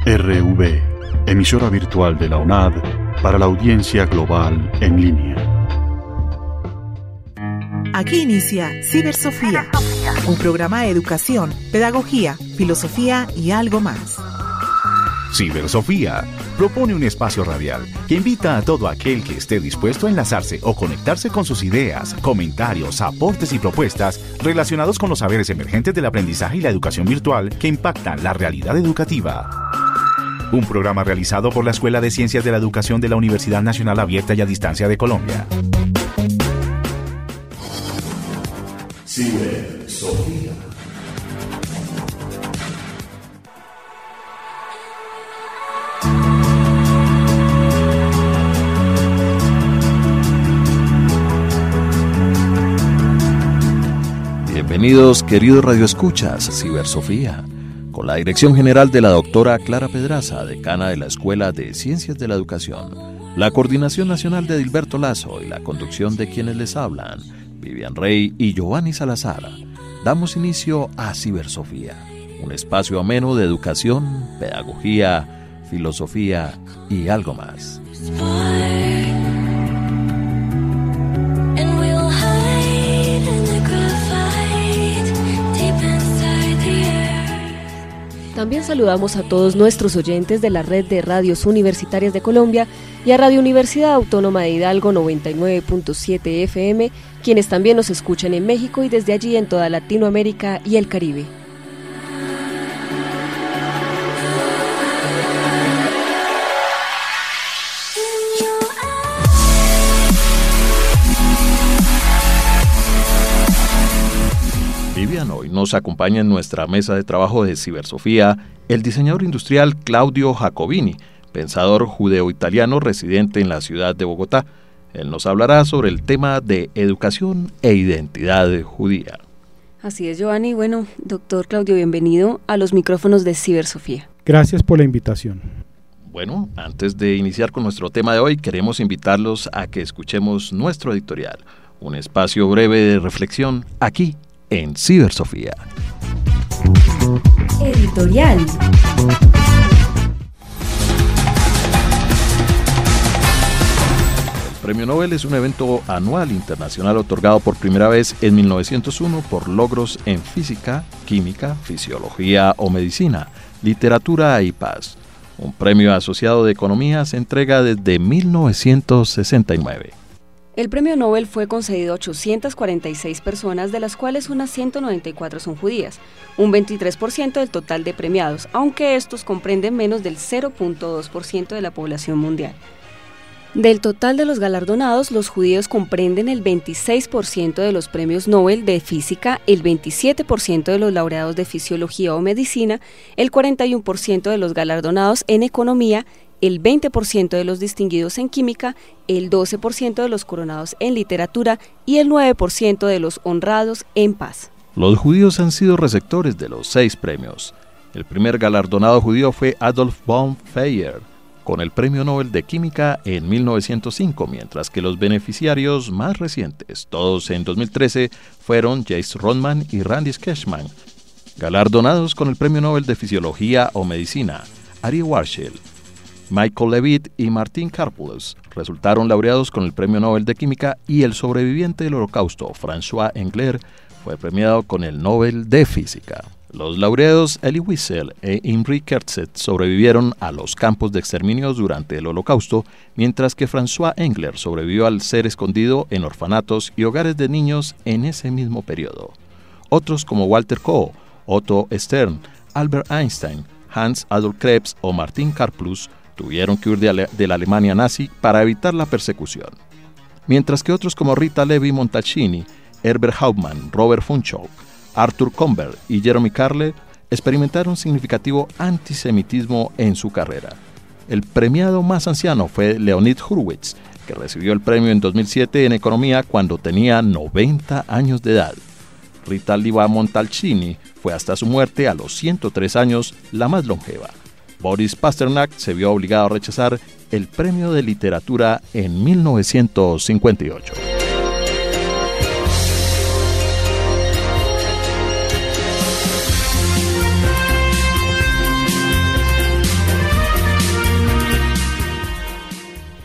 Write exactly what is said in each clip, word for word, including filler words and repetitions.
R V, emisora virtual de la U N A D para la audiencia global en línea. Aquí inicia Cibersofía, un programa de educación, pedagogía, filosofía y algo más. Cibersofía propone un espacio radial que invita a todo aquel que esté dispuesto a enlazarse o conectarse con sus ideas, comentarios, aportes y propuestas relacionados con los saberes emergentes del aprendizaje y la educación virtual que impactan la realidad educativa. Un programa realizado por la Escuela de Ciencias de la Educación de la Universidad Nacional Abierta y a Distancia de Colombia. Cibersofía. Bienvenidos, queridos radioescuchas, a Cibersofía, con la dirección general de la doctora Clara Pedraza, decana de la Escuela de Ciencias de la Educación, la coordinación nacional de Edilberto Lazo y la conducción de quienes les hablan, Vivian Rey y Giovanni Salazar. Damos inicio a Cibersofía, un espacio ameno de educación, pedagogía, filosofía y algo más. También saludamos a todos nuestros oyentes de la red de radios universitarias de Colombia y a Radio Universidad Autónoma de Hidalgo noventa y nueve punto siete F M, quienes también nos escuchan en México y desde allí en toda Latinoamérica y el Caribe. Vivian, hoy nos acompaña en nuestra mesa de trabajo de Cibersofía el diseñador industrial Claudio Jacobini, pensador judeo-italiano residente en la ciudad de Bogotá. Él nos hablará sobre el tema de educación e identidad judía. Así es, Giovanni. Bueno, doctor Claudio, bienvenido a los micrófonos de Cibersofía. Gracias por la invitación. Bueno, antes de iniciar con nuestro tema de hoy, queremos invitarlos a que escuchemos nuestro editorial, un espacio breve de reflexión aquí en Cibersofía. Editorial. El Premio Nobel es un evento anual internacional otorgado por primera vez en mil novecientos uno por logros en física, química, fisiología o medicina, literatura y paz. Un premio asociado de economía se entrega desde mil novecientos sesenta y nueve. El Premio Nobel fue concedido a ochocientas cuarenta y seis personas, de las cuales unas ciento noventa y cuatro son judías, un veintitrés por ciento del total de premiados, aunque estos comprenden menos del cero punto dos por ciento de la población mundial. Del total de los galardonados, los judíos comprenden el veintiséis por ciento de los premios Nobel de física, el veintisiete por ciento de los laureados de fisiología o medicina, el cuarenta y uno por ciento de los galardonados en economía, el veinte por ciento de los distinguidos en química, el doce por ciento de los coronados en literatura y el nueve por ciento de los honrados en paz. Los judíos han sido receptores de los seis premios. El primer galardonado judío fue Adolf von Feuer, con el Premio Nobel de Química en mil novecientos cinco, mientras que los beneficiarios más recientes, todos en dos mil trece, fueron Jace Rodman y Randy Keshman. Galardonados con el Premio Nobel de Fisiología o Medicina, Ari Warshel, Michael Levitt y Martin Karplus resultaron laureados con el Premio Nobel de Química, y el sobreviviente del Holocausto, François Engler, fue premiado con el Nobel de Física. Los laureados Elie Wiesel e Imre Kertész sobrevivieron a los campos de exterminios durante el Holocausto, mientras que François Engler sobrevivió al ser escondido en orfanatos y hogares de niños en ese mismo periodo. Otros como Walter Koh, Otto Stern, Albert Einstein, Hans Adolf Krebs o Martin Karplus tuvieron que huir de, Ale- de la Alemania nazi para evitar la persecución. Mientras que otros como Rita Levi Montalcini, Herbert Hauptmann, Robert Funchal, Arthur Comber y Jeremy Carle experimentaron significativo antisemitismo en su carrera. El premiado más anciano fue Leonid Hurwitz, que recibió el premio en dos mil siete en economía cuando tenía noventa años de edad. Rita Levi Montalcini fue hasta su muerte a los ciento tres años la más longeva. Boris Pasternak se vio obligado a rechazar el premio de literatura en mil novecientos cincuenta y ocho.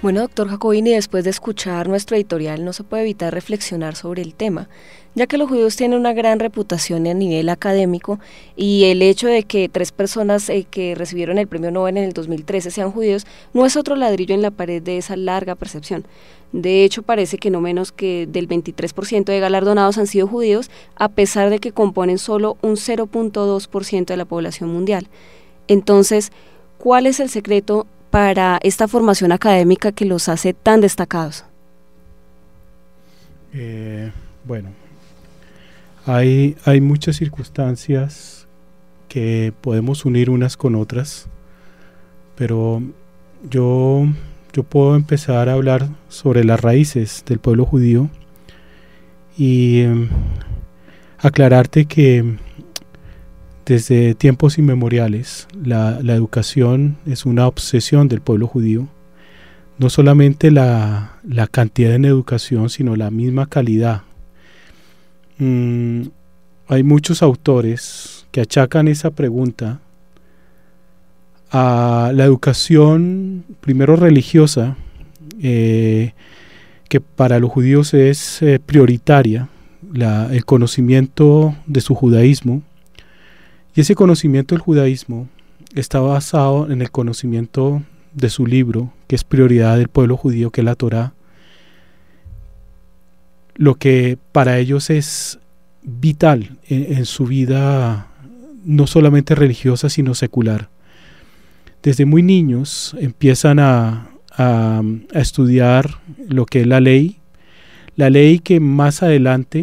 Bueno, doctor Jacobini, después de escuchar nuestro editorial no se puede evitar reflexionar sobre el tema, ya que los judíos tienen una gran reputación a nivel académico y el hecho de que tres personas eh, que recibieron el premio Nobel en el dos mil trece sean judíos no es otro ladrillo en la pared de esa larga percepción. De hecho, parece que no menos que del veintitrés por ciento de galardonados han sido judíos, a pesar de que componen solo un cero punto dos por ciento de la población mundial. Entonces, ¿cuál es el secreto para esta formación académica que los hace tan destacados? Eh, bueno, hay, hay muchas circunstancias que podemos unir unas con otras, pero yo, yo puedo empezar a hablar sobre las raíces del pueblo judío y eh, aclararte que desde tiempos inmemoriales la, la educación es una obsesión del pueblo judío. No solamente la, la cantidad en educación, sino la misma calidad. Mm, hay muchos autores que achacan esa pregunta a la educación, primero religiosa, eh, que para los judíos es eh, prioritaria, la, el conocimiento de su judaísmo. Y ese conocimiento del judaísmo está basado en el conocimiento de su libro, que es prioridad del pueblo judío, que es la Torá, lo que para ellos es vital en, en su vida, no solamente religiosa, sino secular. Desde muy niños empiezan a, a, a estudiar lo que es la ley, la ley que más adelante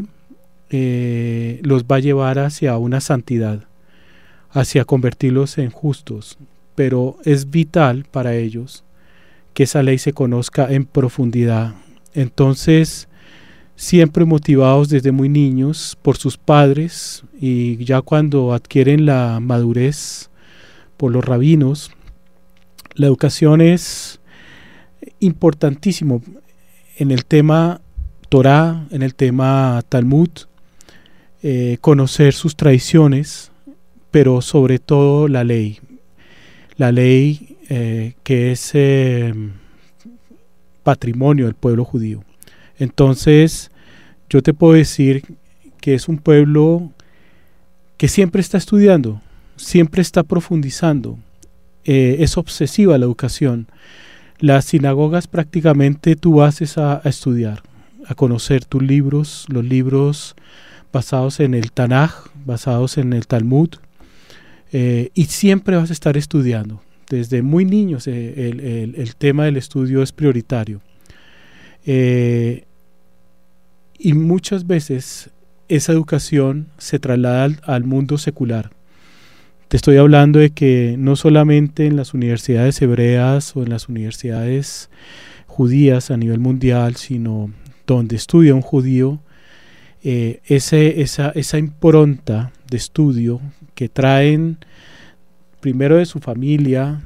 eh, los va a llevar hacia una santidad, hacia convertirlos en justos, pero es vital para ellos que esa ley se conozca en profundidad. Entonces, siempre motivados desde muy niños por sus padres y ya cuando adquieren la madurez por los rabinos, la educación es importantísimo en el tema Torá, en el tema Talmud, eh, conocer sus tradiciones, pero sobre todo la ley, la ley eh, que es eh, patrimonio del pueblo judío. Entonces, yo te puedo decir que es un pueblo que siempre está estudiando, siempre está profundizando, eh, es obsesiva la educación. Las sinagogas prácticamente tú vas a, a estudiar, a conocer tus libros, los libros basados en el Tanaj, basados en el Talmud, Eh, y siempre vas a estar estudiando. Desde muy niños eh, el, el, el tema del estudio es prioritario. Eh, y muchas veces esa educación se traslada al, al mundo secular. Te estoy hablando de que no solamente en las universidades hebreas o en las universidades judías a nivel mundial, sino donde estudia un judío, eh, ese, esa, esa impronta de estudio que traen primero de su familia,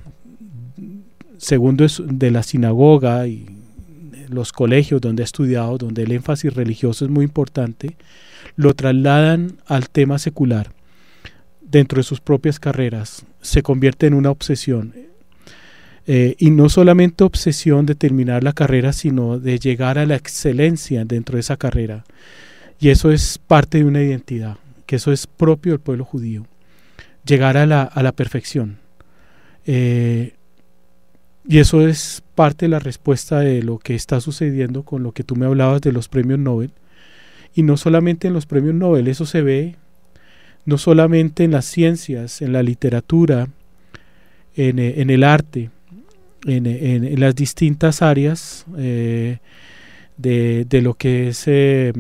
segundo de la sinagoga y los colegios donde ha estudiado, donde el énfasis religioso es muy importante, lo trasladan al tema secular dentro de sus propias carreras, se convierte en una obsesión. Eh, y no solamente obsesión de terminar la carrera, sino de llegar a la excelencia dentro de esa carrera. Y eso es parte de una identidad, que eso es propio del pueblo judío. Llegar a la, a la perfección. Eh, y eso es parte de la respuesta de lo que está sucediendo con lo que tú me hablabas de los premios Nobel. Y no solamente en los premios Nobel, eso se ve no solamente en las ciencias, en la literatura, en, en el arte, en, en, en las distintas áreas eh, de, de lo que es eh,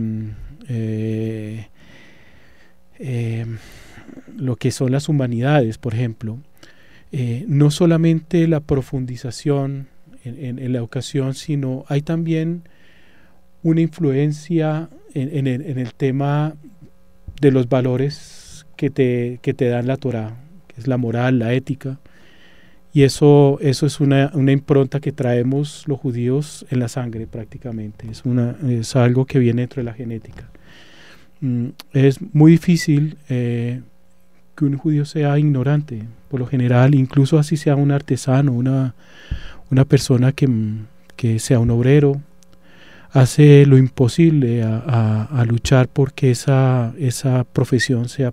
eh, eh, lo que son las humanidades, por ejemplo. Eh, no solamente la profundización en, en, en la educación, sino hay también una influencia en, en, el, en el tema de los valores que te, que te dan la Torá, que es la moral, la ética, y eso, eso es una, una impronta que traemos los judíos en la sangre prácticamente, es, una, es algo que viene dentro de la genética. Mm, es muy difícil eh, que un judío sea ignorante, por lo general, incluso así sea un artesano, una, una persona que, porque sea un obrero, hace lo imposible a, a, a luchar porque esa, esa profesión sea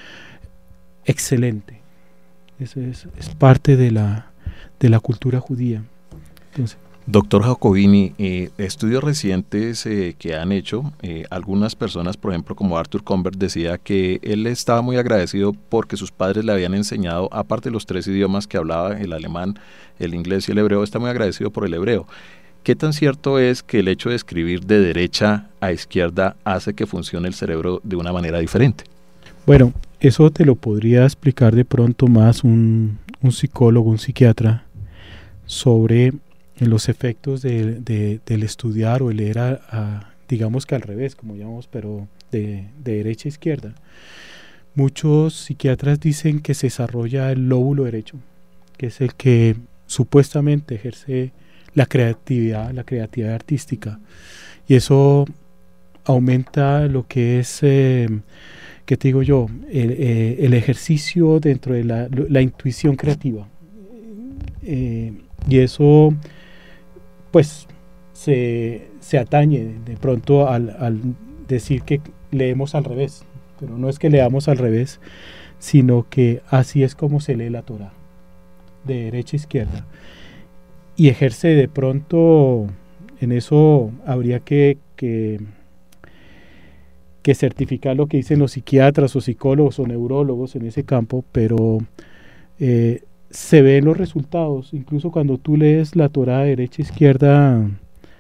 excelente. Eso es, es parte de la, de la cultura judía. Entonces, Doctor Jacobini, eh, estudios recientes eh, que han hecho, eh, algunas personas, por ejemplo, como Arthur Convert, decía que él estaba muy agradecido porque sus padres le habían enseñado, aparte de los tres idiomas que hablaba, el alemán, el inglés y el hebreo, está muy agradecido por el hebreo. ¿Qué tan cierto es que el hecho de escribir de derecha a izquierda hace que funcione el cerebro de una manera diferente? Bueno, eso te lo podría explicar de pronto más un, un psicólogo, un psiquiatra, sobre los efectos de, de, del estudiar o el leer, a, a, digamos que al revés, como llamamos, pero de, de derecha a izquierda. Muchos psiquiatras dicen que se desarrolla el lóbulo derecho, que es el que supuestamente ejerce la creatividad, la creatividad artística, y eso aumenta lo que es, eh, ¿qué te digo yo? El, eh, el ejercicio dentro de la, la intuición creativa, eh, y eso pues se, se atañe de pronto al, al decir que leemos al revés, pero no es que leamos al revés, sino que así es como se lee la Torá, de derecha a izquierda. Y ejerce de pronto, en eso habría que, que, que certificar lo que dicen los psiquiatras o psicólogos o neurólogos en ese campo, pero eh, se ven los resultados. Incluso cuando tú lees la Torá de derecha a izquierda,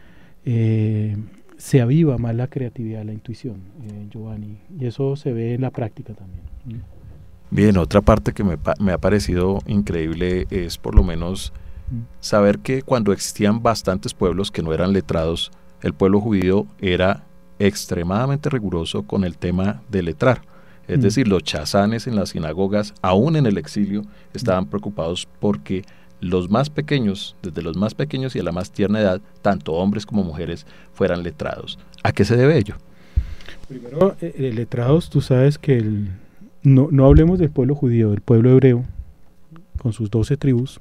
eh, se aviva más la creatividad, la intuición, eh, Giovanni, y eso se ve en la práctica también. Bien, otra parte que me, me ha parecido increíble es por lo menos saber que cuando existían bastantes pueblos que no eran letrados, el pueblo judío era extremadamente riguroso con el tema de letrar. Es mm. decir, los chazanes en las sinagogas, aún en el exilio, estaban preocupados porque los más pequeños, desde los más pequeños y a la más tierna edad, tanto hombres como mujeres, fueran letrados. ¿A qué se debe ello? Primero, eh, letrados, tú sabes que el, no, no hablemos del pueblo judío, del pueblo hebreo, con sus doce tribus,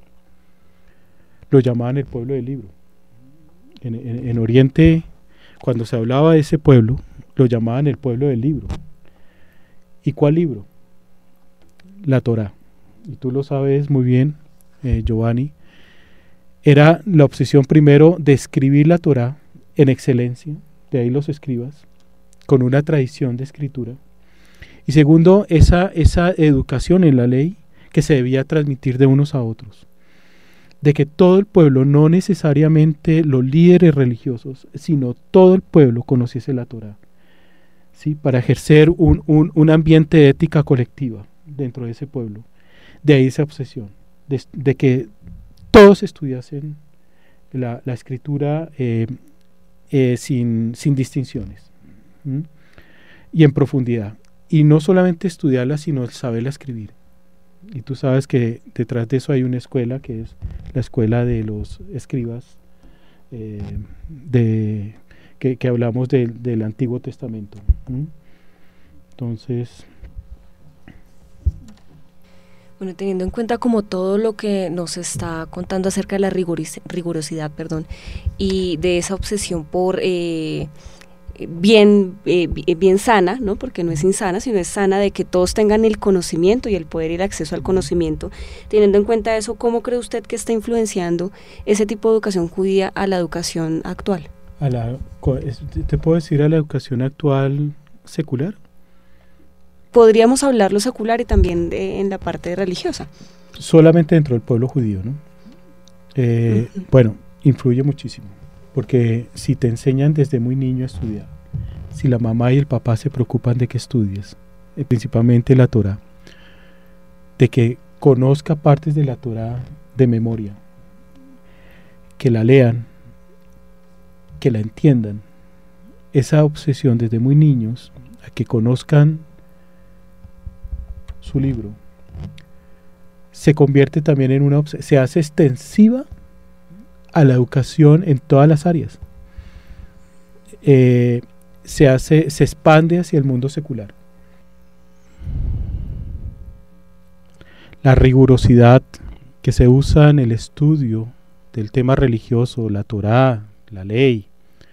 lo llamaban el pueblo del libro. En, en, en Oriente, cuando se hablaba de ese pueblo, lo llamaban el pueblo del libro. ¿Y cuál libro? La Torá. Y tú lo sabes muy bien, eh, Giovanni. Era la obsesión primero de escribir la Torá en excelencia, de ahí los escribas, con una tradición de escritura. Y segundo, esa, esa educación en la ley que se debía transmitir de unos a otros. De que todo el pueblo, no necesariamente los líderes religiosos, sino todo el pueblo conociese la Torá, ¿sí? Para ejercer un, un, un ambiente de ética colectiva dentro de ese pueblo. De ahí esa obsesión, de, de que todos estudiasen la, la escritura eh, eh, sin, sin distinciones, ¿sí? Y en profundidad. Y no solamente estudiarla, sino saberla escribir. Y tú sabes que detrás de eso hay una escuela que es la escuela de los escribas, eh, de, que, que hablamos de, del Antiguo Testamento. ¿Mm? Entonces... Bueno, teniendo en cuenta como todo lo que nos está contando acerca de la rigoris, rigurosidad, perdón, y de esa obsesión por... Eh, bien eh, bien sana, ¿no? Porque no es insana, sino es sana, de que todos tengan el conocimiento y el poder y el acceso al conocimiento. Teniendo en cuenta eso, ¿cómo cree usted que está influenciando ese tipo de educación judía a la educación actual? A la, ¿te puedo decir a la educación actual secular? Podríamos hablarlo secular y también de, en la parte religiosa. Solamente dentro del pueblo judío, ¿no? Eh, uh-huh. Bueno, influye muchísimo. Porque si te enseñan desde muy niño a estudiar, si la mamá y el papá se preocupan de que estudies, eh, principalmente la Torá, de que conozca partes de la Torá de memoria, que la lean, que la entiendan, esa obsesión desde muy niños a que conozcan su libro, se convierte también en una obsesión, se hace extensiva a la educación en todas las áreas. Eh, se hace, se expande hacia el mundo secular. La rigurosidad que se usa en el estudio del tema religioso, la Torá, la ley,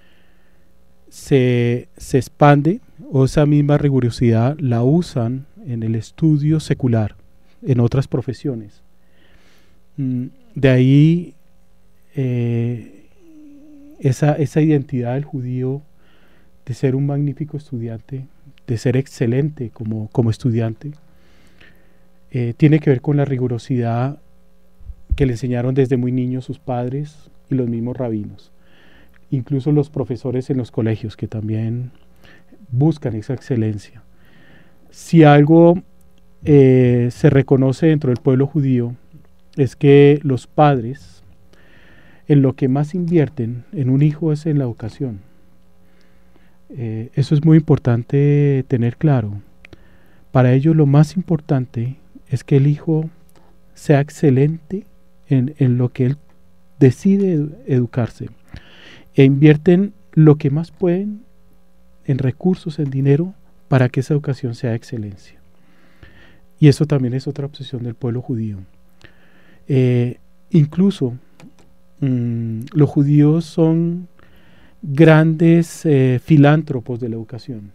se, se expande, o esa misma rigurosidad la usan en el estudio secular, en otras profesiones. De ahí eh, esa, esa identidad del judío de ser un magnífico estudiante, de ser excelente como, como estudiante, eh, tiene que ver con la rigurosidad que le enseñaron desde muy niño sus padres y los mismos rabinos, incluso los profesores en los colegios, que también buscan esa excelencia. Si algo eh, se reconoce dentro del pueblo judío, es que los padres en lo que más invierten en un hijo es en la educación. Eh, eso es muy importante tener claro. Para ellos lo más importante es que el hijo sea excelente en, en lo que él decide edu- educarse, e invierten lo que más pueden en recursos, en dinero, para que esa educación sea excelencia. Y eso también es otra obsesión del pueblo judío. Eh, incluso mmm, los judíos son grandes eh, filántropos de la educación.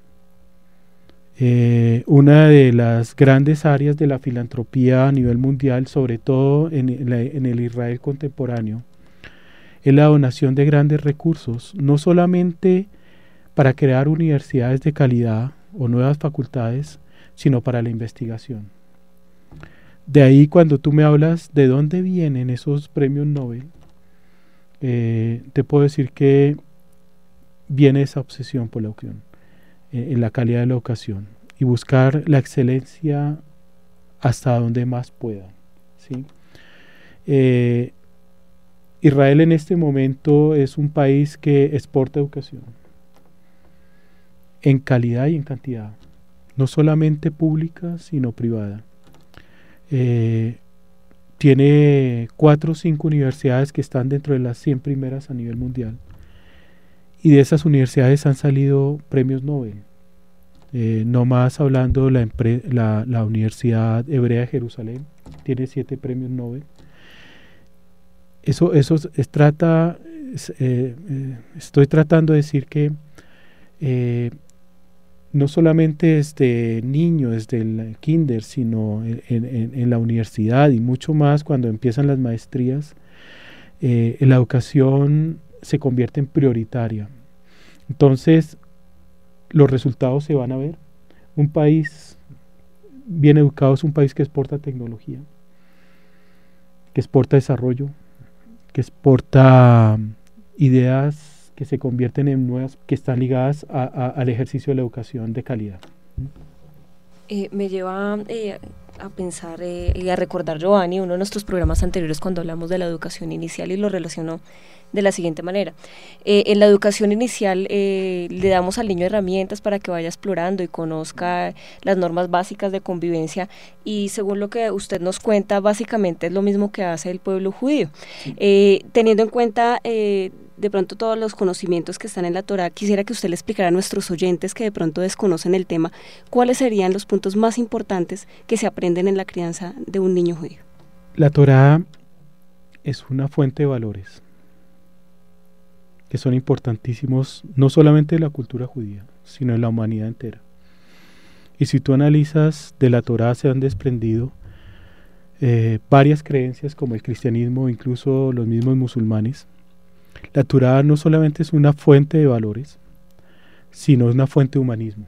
Eh, una de las grandes áreas de la filantropía a nivel mundial, sobre todo en, en, la, en el Israel contemporáneo, es la donación de grandes recursos, no solamente para crear universidades de calidad o nuevas facultades, sino para la investigación. De ahí, cuando tú me hablas de dónde vienen esos premios Nobel, eh, te puedo decir que viene esa obsesión por la educación, eh, en la calidad de la educación, y buscar la excelencia hasta donde más pueda, ¿sí? Eh, Israel en este momento es un país que exporta educación en calidad y en cantidad, no solamente pública, sino privada. Eh, tiene cuatro o cinco universidades que están dentro de las cien primeras a nivel mundial, y de esas universidades han salido premios Nobel. Eh, no más hablando, la, la, la Universidad Hebrea de Jerusalén tiene siete premios Nobel. Eso, eso es, es trata, es, eh, eh, estoy tratando de decir que eh, no solamente desde niño, desde el kinder, sino en, en, en la universidad y mucho más cuando empiezan las maestrías, eh, la educación se convierte en prioritaria. Entonces, los resultados se van a ver. Un país bien educado es un país que exporta tecnología, que exporta desarrollo, que exporta ideas que se convierten en nuevas, que están ligadas a, a, al ejercicio de la educación de calidad. Eh, me lleva eh, a pensar eh, y a recordar, Giovanni, uno de nuestros programas anteriores cuando hablamos de la educación inicial, y lo relacionó de la siguiente manera. Eh, en la educación inicial eh, le damos al niño herramientas para que vaya explorando y conozca las normas básicas de convivencia, y según lo que usted nos cuenta, básicamente es lo mismo que hace el pueblo judío. Sí. Eh, teniendo en cuenta eh, de pronto todos los conocimientos que están en la Torá, quisiera que usted le explicara a nuestros oyentes que de pronto desconocen el tema, cuáles serían los puntos más importantes que se aprenden en la crianza de un niño judío. La Torá es una fuente de valores que son importantísimos, no solamente de la cultura judía, sino de la humanidad entera. Y si tú analizas, de la Torá se han desprendido eh, varias creencias como el cristianismo, incluso los mismos musulmanes. La Torá no solamente es una fuente de valores, sino es una fuente de humanismo,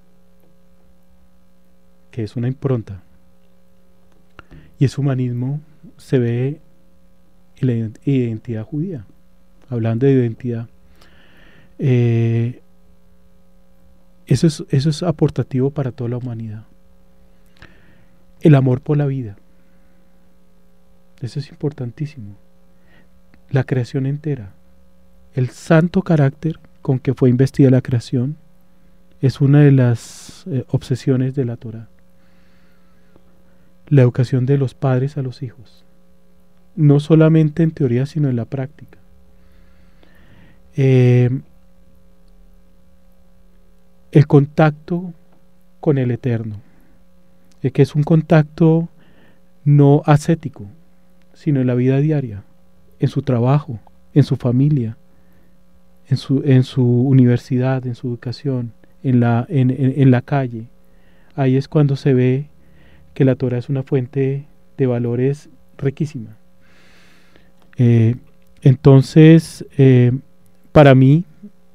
que es una impronta. Y ese humanismo se ve en la identidad judía. Hablando de identidad, eh, eso, es, eso es aportativo para toda la humanidad. El amor por la vida, eso es importantísimo. La creación entera, el santo carácter con que fue investida la creación, es una de las eh, obsesiones de la Torá. La educación de los padres a los hijos, no solamente en teoría, sino en la práctica. Eh, el contacto con el Eterno, eh, que es un contacto no ascético, sino en la vida diaria, en su trabajo, en su familia, en su, en su universidad, en su educación, en la, en, en, en la calle. Ahí es cuando se ve que la Torá es una fuente de valores riquísima. Eh, entonces, eh, para mí,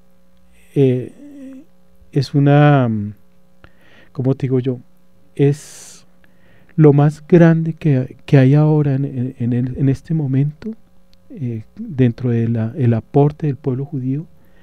eh, es una, ¿cómo te digo yo? Es lo más grande que, que hay ahora en, en, el, en este momento, eh, dentro del de aporte del pueblo judío,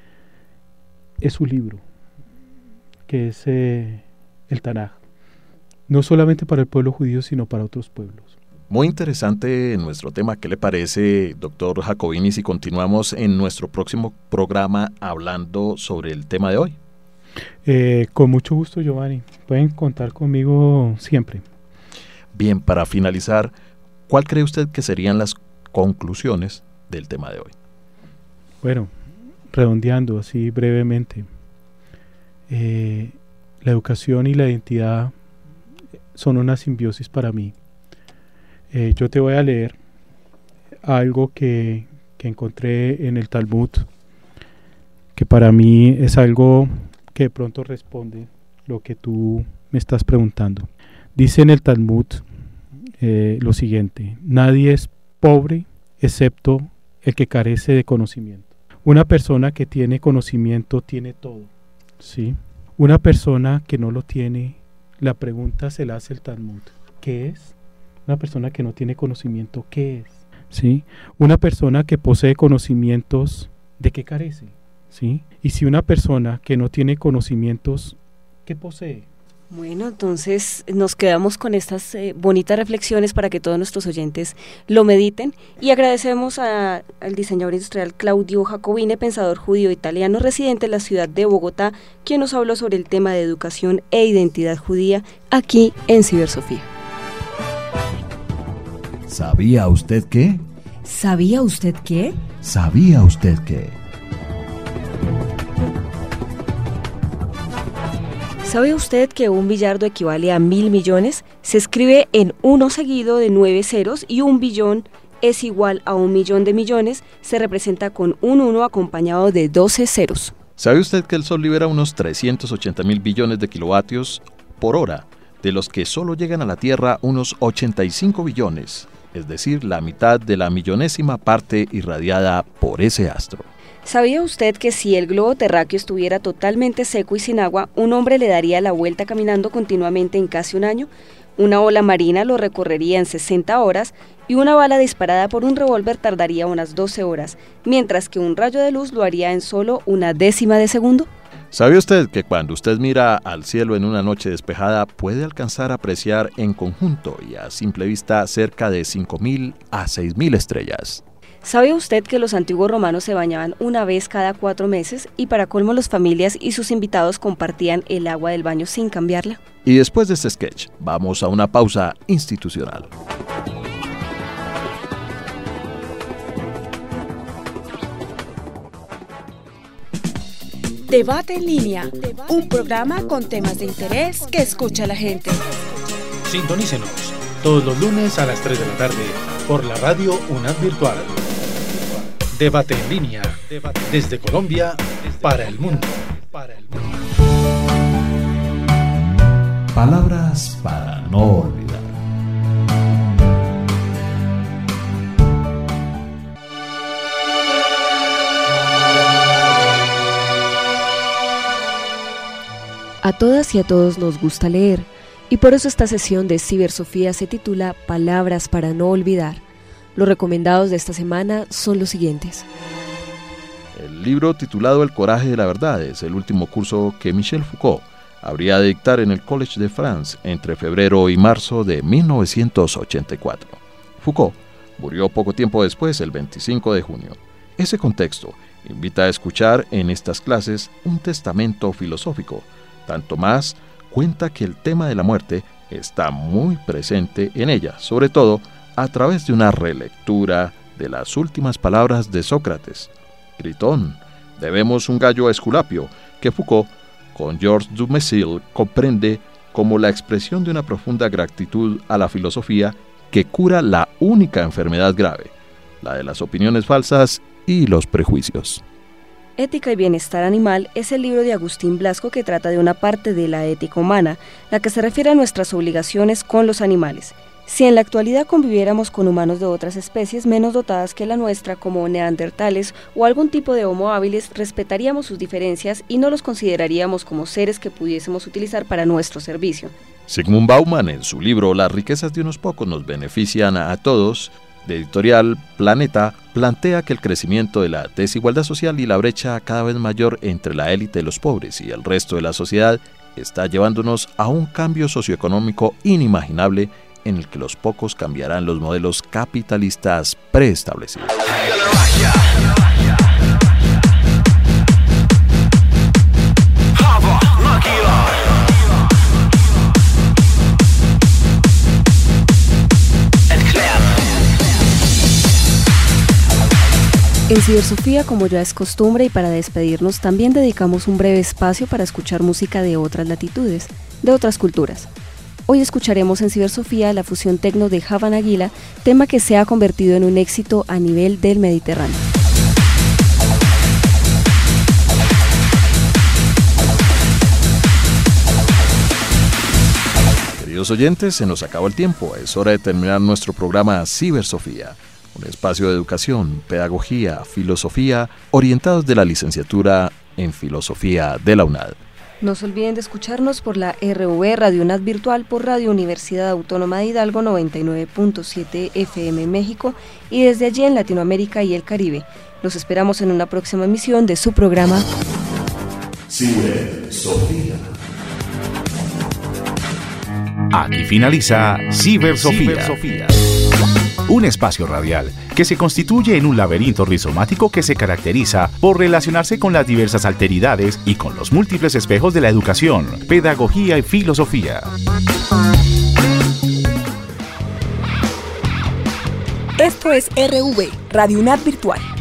es su libro, que es eh, el Tanaj. No solamente para el pueblo judío, sino para otros pueblos. Muy interesante nuestro tema. ¿Qué le parece, doctor Jacobini, si continuamos en nuestro próximo programa hablando sobre el tema de hoy? Eh, con mucho gusto, Giovanni. Pueden contar conmigo siempre. Bien, para finalizar, ¿cuál cree usted que serían las conclusiones del tema de hoy? Bueno, redondeando así brevemente, eh, la educación y la identidad son una simbiosis para mí. Eh, yo te voy a leer algo que, que encontré en el Talmud, que para mí es algo que de pronto responde lo que tú me estás preguntando. Dice en el Talmud eh, lo siguiente: nadie es pobre excepto el que carece de conocimiento. Una persona que tiene conocimiento tiene todo, ¿sí? Una persona que no lo tiene, la pregunta se la hace el Talmud: ¿qué es? Una persona que no tiene conocimiento, ¿qué es? ¿Sí? Una persona que posee conocimientos, ¿de qué carece? ¿Sí? Y si una persona que no tiene conocimientos, ¿qué posee? Bueno, entonces nos quedamos con estas eh, bonitas reflexiones para que todos nuestros oyentes lo mediten, y agradecemos a, al diseñador industrial Claudio Jacobini, pensador judío italiano residente en la ciudad de Bogotá, quien nos habló sobre el tema de educación e identidad judía aquí en Cibersofía. ¿Sabía usted qué? ¿Sabía usted qué? ¿Sabía usted qué? ¿Sabe usted que un billardo equivale a mil millones? Se escribe en uno seguido de nueve ceros, y un billón es igual a un millón de millones. Se representa con un uno acompañado de doce ceros. ¿Sabe usted que el Sol libera unos trescientos ochenta mil billones de kilovatios por hora, de los que solo llegan a la Tierra unos ochenta y cinco billones? Es decir, la mitad de la millonésima parte irradiada por ese astro. ¿Sabía usted que si el globo terráqueo estuviera totalmente seco y sin agua, un hombre le daría la vuelta caminando continuamente en casi un año? Una ola marina lo recorrería en sesenta horas y una bala disparada por un revólver tardaría unas doce horas, mientras que un rayo de luz lo haría en solo una décima de segundo. ¿Sabe usted que cuando usted mira al cielo en una noche despejada puede alcanzar a apreciar en conjunto y a simple vista cerca de cinco mil a seis mil estrellas? ¿Sabe usted que los antiguos romanos se bañaban una vez cada cuatro meses y para colmo las familias y sus invitados compartían el agua del baño sin cambiarla? Y después de este sketch, vamos a una pausa institucional. Debate en línea, un programa con temas de interés que escucha la gente. Sintonícenos todos los lunes a las tres de la tarde por la radio UNAD Virtual. Debate en línea, desde Colombia para el mundo. Palabras para no olvidar. A todas y a todos nos gusta leer, y por eso esta sesión de Cibersofía se titula Palabras para no olvidar. Los recomendados de esta semana son los siguientes. El libro titulado El coraje de la verdad es el último curso que Michel Foucault habría de dictar en el Collège de France entre febrero y marzo de mil novecientos ochenta y cuatro. Foucault murió poco tiempo después, el veinticinco de junio. Ese contexto invita a escuchar en estas clases un testamento filosófico. Tanto más cuenta que el tema de la muerte está muy presente en ella, sobre todo a través de una relectura de las últimas palabras de Sócrates. Gritón, debemos un gallo a Esculapio, que Foucault, con Georges Dumézil, comprende como la expresión de una profunda gratitud a la filosofía que cura la única enfermedad grave, la de las opiniones falsas y los prejuicios. Ética y Bienestar Animal es el libro de Agustín Blasco que trata de una parte de la ética humana, la que se refiere a nuestras obligaciones con los animales. Si en la actualidad conviviéramos con humanos de otras especies menos dotadas que la nuestra, como neandertales o algún tipo de homo habilis, respetaríamos sus diferencias y no los consideraríamos como seres que pudiésemos utilizar para nuestro servicio. Zygmunt Bauman, en su libro Las riquezas de unos pocos nos benefician a todos, de editorial Planeta, plantea que el crecimiento de la desigualdad social y la brecha cada vez mayor entre la élite de los pobres y el resto de la sociedad está llevándonos a un cambio socioeconómico inimaginable en el que los pocos cambiarán los modelos capitalistas preestablecidos. En Cibersofía, como ya es costumbre y para despedirnos, también dedicamos un breve espacio para escuchar música de otras latitudes, de otras culturas. Hoy escucharemos en Cibersofía la fusión tecno de Havana Gila, tema que se ha convertido en un éxito a nivel del Mediterráneo. Queridos oyentes, se nos acabó el tiempo. Es hora de terminar nuestro programa Cibersofía, un espacio de educación, pedagogía, filosofía, orientados de la licenciatura en Filosofía de la UNAD. No se olviden de escucharnos por la R V Radio UNAD Virtual, por Radio Universidad Autónoma de Hidalgo noventa y nueve punto siete F M en México y desde allí en Latinoamérica y el Caribe. Los esperamos en una próxima emisión de su programa Cibersofía. Aquí finaliza Cibersofía. Un espacio radial que se constituye en un laberinto rizomático que se caracteriza por relacionarse con las diversas alteridades y con los múltiples espejos de la educación, pedagogía y filosofía. Esto es R V, Radio UNAD Virtual.